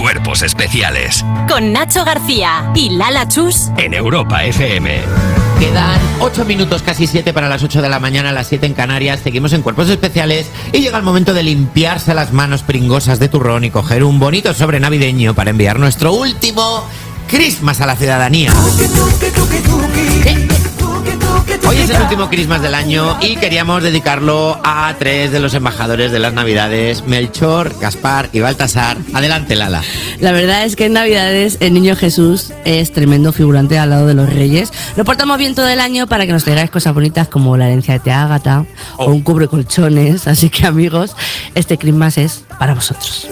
Cuerpos Especiales. Con Nacho García y Lala Chus. En Europa FM. Quedan 8 minutos, casi 7 para las 8 de la mañana, las 7 en Canarias. Seguimos en Cuerpos Especiales y llega el momento de limpiarse las manos pringosas de turrón y coger un bonito sobre navideño para enviar nuestro último Christmas a la ciudadanía. Hoy es el último Christmas del año y queríamos dedicarlo a 3 de los embajadores de las Navidades: Melchor, Gaspar y Baltasar. Adelante, Lala. La verdad es que en Navidades el niño Jesús es tremendo figurante al lado de los reyes. Lo portamos bien todo el año para que nos traigáis cosas bonitas como la herencia de tía Ágata o un cubre colchones. Así que, amigos, este Christmas es para vosotros.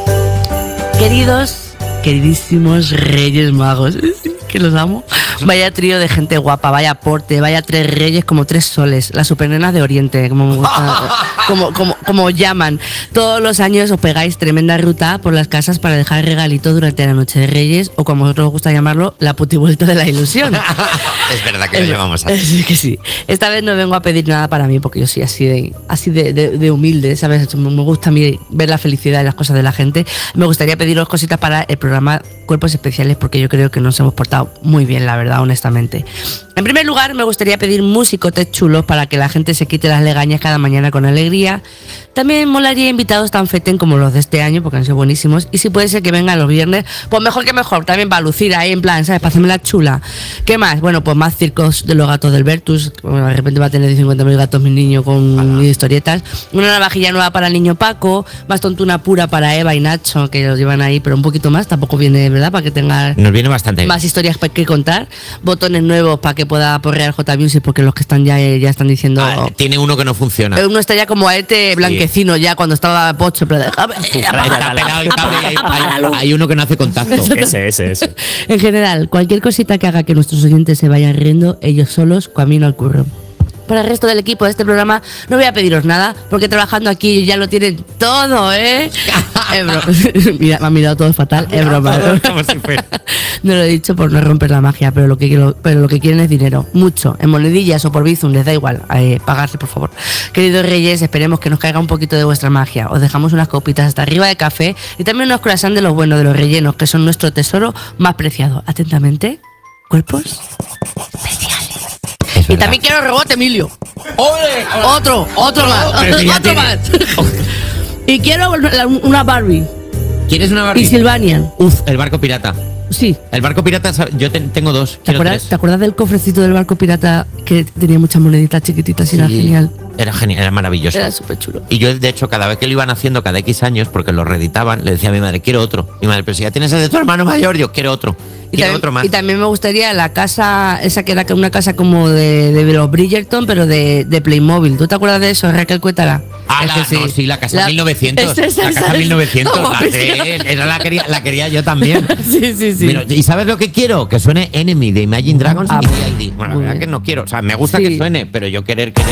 Queridísimos Reyes Magos, que los amo. Vaya trío de gente guapa, vaya aporte, vaya 3 reyes como 3 soles, las supernenas de Oriente, como me gusta, como llaman. Todos los años os pegáis tremenda ruta por las casas para dejar regalitos durante la noche de Reyes, o como a vosotros os gusta llamarlo, la putivuelta de la ilusión. Es verdad que lo llevamos así. Sí que sí. Esta vez no vengo a pedir nada para mí, porque yo soy así de humilde, ¿sabes? Me gusta a mí ver la felicidad y las cosas de la gente. Me gustaría pediros cositas para el programa Cuerpos Especiales, porque yo creo que nos hemos portado muy bien, la verdad, honestamente. En primer lugar, me gustaría pedir musicotes chulos para que la gente se quite las legañas cada mañana con alegría. También molaría invitados tan feten como los de este año, porque han sido buenísimos. Y si puede ser que vengan los viernes, pues mejor que mejor, también para lucir ahí en plan, ¿sabes? Para hacerme la chula. ¿Qué más? Bueno, pues más circos de los gatos del Bertus. Bueno, de repente va a tener 50.000 gatos mi niño con historietas. Una navajilla nueva para el niño Paco. Más tontuna pura para Eva y Nacho, que los llevan ahí, pero un poquito más. Tampoco viene, ¿verdad? Para que tenga Nos viene bastante más bien. historias que contar. Botones nuevos para que pueda porrear J Music, porque los que están ya están diciendo... Tiene uno que no funciona. Uno está ya como a este blanquecino ya cuando estaba pocho, pero déjame... Está pegado el cable y hay uno que no hace contacto. Ese. En general, cualquier cosita que haga que nuestros oyentes se vayan riendo ellos solos camino al curro. Para el resto del equipo de este programa no voy a pediros nada, porque trabajando aquí ya lo tienen todo, ¿eh? Es broma. Mira, me ha mirado todo fatal, es broma. Como si fuera. No lo he dicho por no romper la magia, pero lo que quieren es dinero, mucho, en monedillas o por Bizum, les da igual, pagarse, por favor. Queridos Reyes, esperemos que nos caiga un poquito de vuestra magia. Os dejamos unas copitas hasta arriba de café y también unos croissants de los buenos, de los rellenos, que son nuestro tesoro más preciado. Atentamente, Cuerpos Especiales. Y también quiero rebote, Emilio. Otro más. Y quiero una Barbie. ¿Quieres una Barbie? Y Sylvanian. El barco pirata. Sí. El barco pirata, yo tengo 2. ¿Te acuerdas del cofrecito del barco pirata que tenía muchas moneditas chiquititas y era genial? Era genial, era maravilloso. Era súper chulo. Y yo, de hecho, cada vez que lo iban haciendo, cada X años, porque lo reeditaban, le decía a mi madre, quiero otro. Mi madre, pero si ya tienes el de tu hermano mayor, yo quiero otro. Quiero otro más. Y también me gustaría la casa, esa que era una casa como de los Bridgerton, pero de Playmobil. ¿Tú te acuerdas de eso, Raquel Cuétara? Sí, la casa 1900. La casa 1900. Esa la quería yo también. Sí. Mira, ¿y sabes lo que quiero? Que suene Enemy de Imagine Dragons y D.I.D. Bueno, la verdad que no quiero. O sea, me gusta que suene, pero yo querer